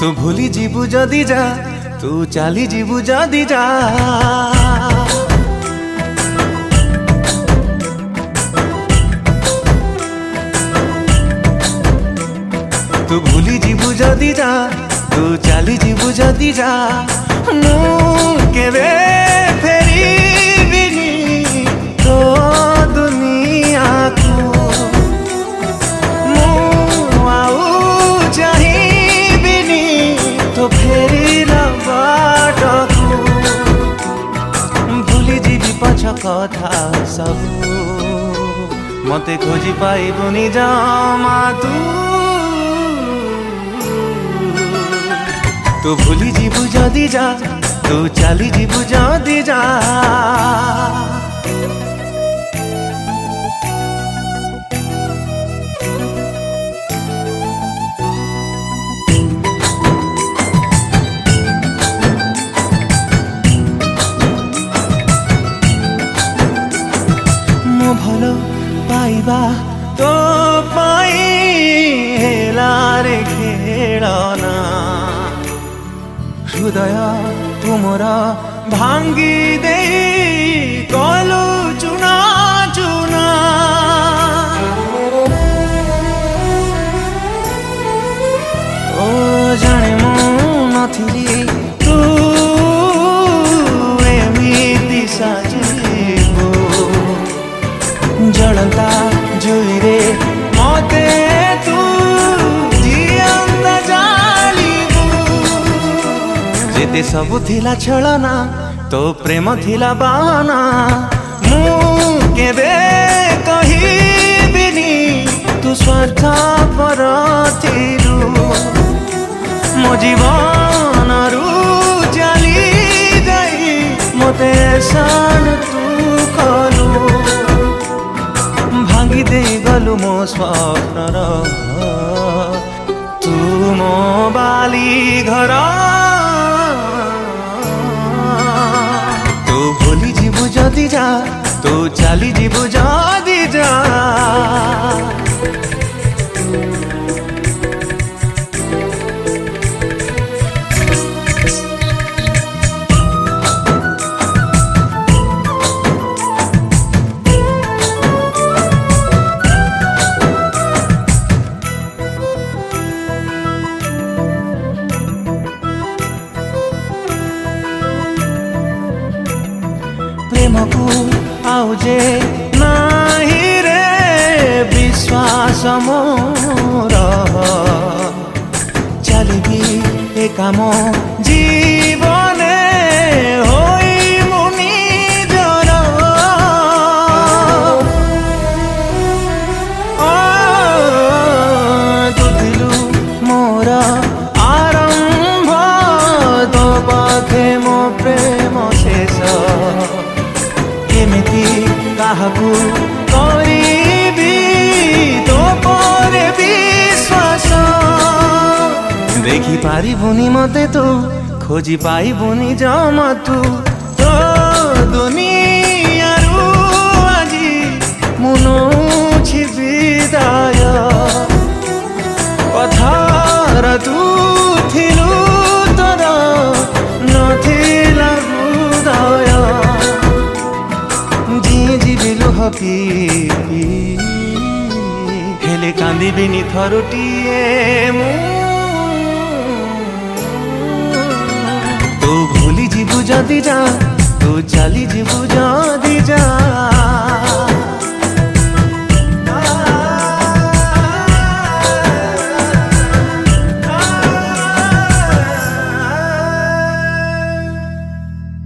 तू भूली जीवु जदी जा, तू चाली जीवु जदी जा। तू भूली जीवु जदी जा, तू चाली जीवु जदी जा। मु केबे फेरिबिनी तो दुनिया को, मु आउ चाहिबिनी तो फेरिला बाटको। भूली जीवी पछ कथा सब, मते खोजी पाइबुनी जमा तू भूली जीवु जदी जा, तू चाली जीवु जदी जा। मो भलो पाइबा तो पाई हेला रे खेलना, हृदय तुमरा भांगी दे कलु चुना चुना। ओ जाने मु नथिली तू एमिति साजिबो, जलता जुई रे मते तू जियंता जालिबो। जेते सबु थिला छलना तो प्रेम थिला बाना, मु केबे कहिबिनी तू स्वार्थ पर थिलु। मो जीवन रु चली जाई मते सान तू कलु, भांगी दे गलु मो स्वप्नर तू मो बाली घर। तू भूली जीवु जदी जा, तू चाली जीवु जदी जा। प्रेम को आउजे नाही रे विश्वास मोर, चलिबी ए काम जीवने होई मुनि जर। तू थिलु मोर आरंभ, तो पाखे मो प्रेम शेष। केमिति काहाकू करिबी तो परे विश्वास, देखि पारिबुनी मते तू, खोजी पाइबुनी जमा तू। तो दुनिया रु आजी मुनौछि विदाय, पथर तू थिलु तर नथिला हृदय। लुह पी हेले कांदिबिनी थरुटिए मु। तू भूली जीवु जदी जा, तू चाली जीवु जदी जा।